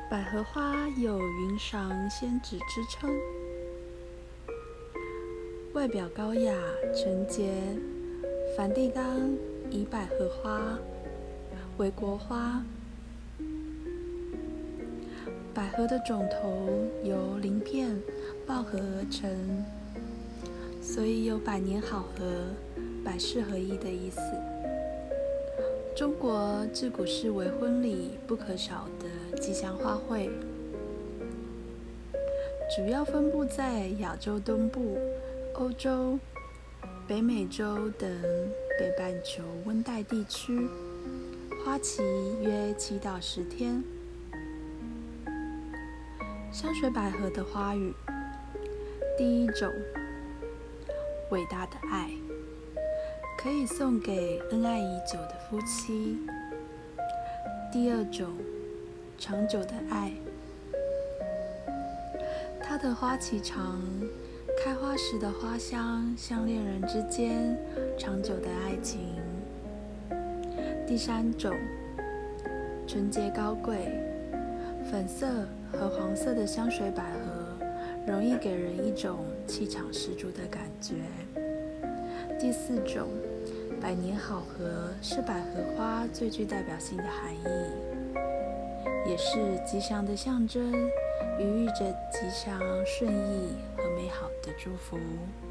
百合花有云裳仙子之称，外表高雅纯洁。梵蒂冈以百合花为国花。百合的种头由鳞片抱合而成，所以有百年好合、百事合一的意思。中国自古视为婚礼不可少的吉祥花卉，主要分布在亚洲东部、欧洲、北美洲等北半球温带地区，花期约7到10天。香水百合的花语，第一种，伟大的爱，可以送给恩爱已久的夫妻。第二种，长久的爱，它的花期长，开花时的花香像恋人之间长久的爱情。第三种，纯洁高贵，粉色和黄色的香水百合容易给人一种气场十足的感觉。第四种，百年好合是百合花最具代表性的含义，也是吉祥的象征，寓意着吉祥、顺意和美好的祝福。